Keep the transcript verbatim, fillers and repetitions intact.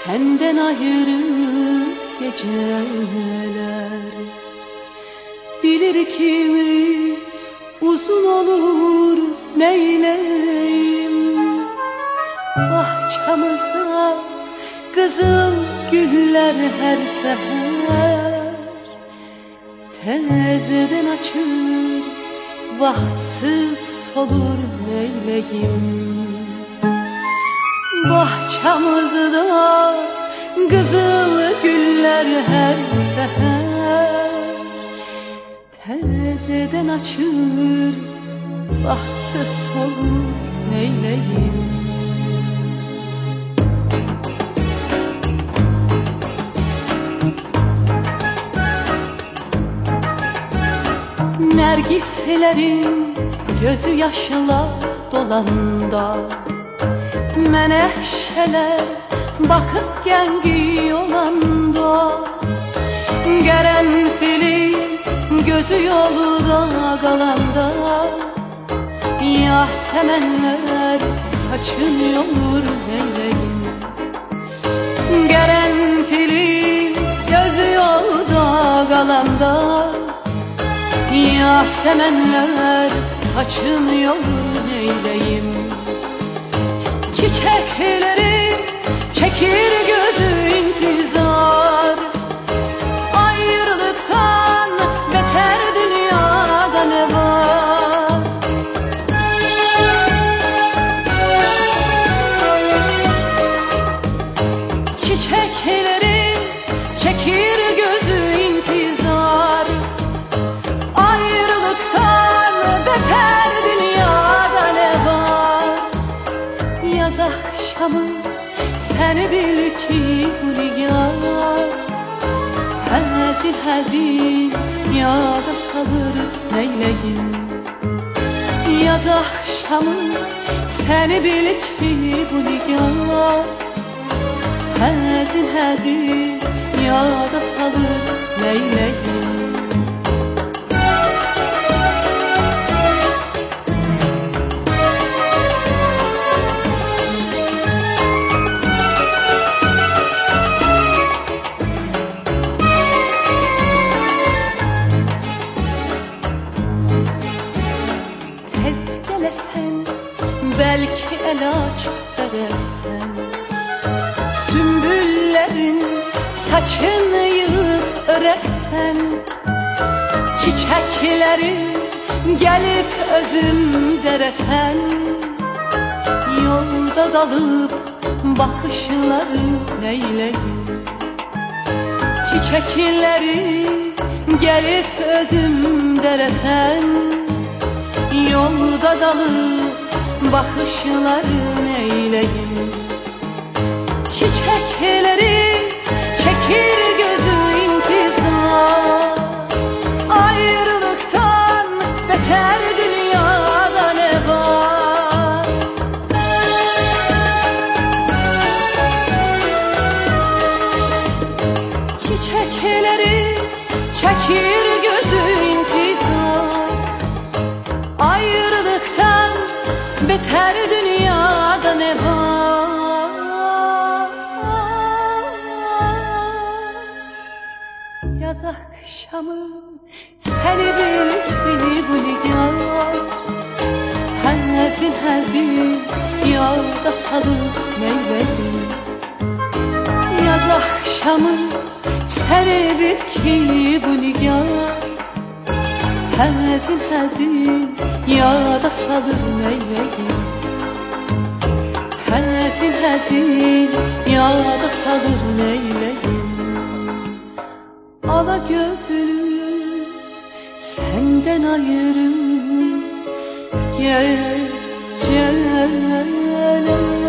senden ayrı geceler. Bilir kimi uzun olur neyleyim. Bahçamızda kızıl güller her seher tezeden açır, vaktsiz solur neyleyim. Bahçamızda kızıl güller her seher tezeden açır, vaktsiz solur neyleyim. Nergislerin gözü yaşla dolanda, menekşeler bakıp gengi olanda, gerenfilin gözü yolda kalanda, yasemenler saçın yolur neyleyim. Gerenfilin gözü yolda kalanda, yasemenler saçın yolur neyleyim. Çiçekleri çekir gözü intizar, ayrılıktan beter dünyada ne var? Çiçekleri çekir gözü intizar, ayrılıktan beter dünyada ne var? Yaz akşamı seni bil ki bu nigar, hazin hazin yada salır neyleyim. Yaz akşamı seni bil ki bu nigar, hazin hazin yada salır neyleyim. Gelesen belki ilaç veresen, sümbüllerin saçını yığıp öresen, çiçekleri gelip özüm deresen, yolda kalıp bakışları neyleyim. Çiçekleri gelip özüm deresen, yolda dalıp bakışların eyleyim. Çiçekleri çekir gözü intizar, ayrılıktan beter dünyada ne var? Çiçekleri çekir gözü intizar, ayrılıktan beter dünyada ne var? Yaz akşamı seni bil ki bu nigar, hazin hazin yolda salır neyleyim. Yaz akşamı seni bil ki bu nigar, hazin hazin yada salır neyleyim. Hazin hazin yada salır neyleyim. Ala gözlü senden ayrı geceler.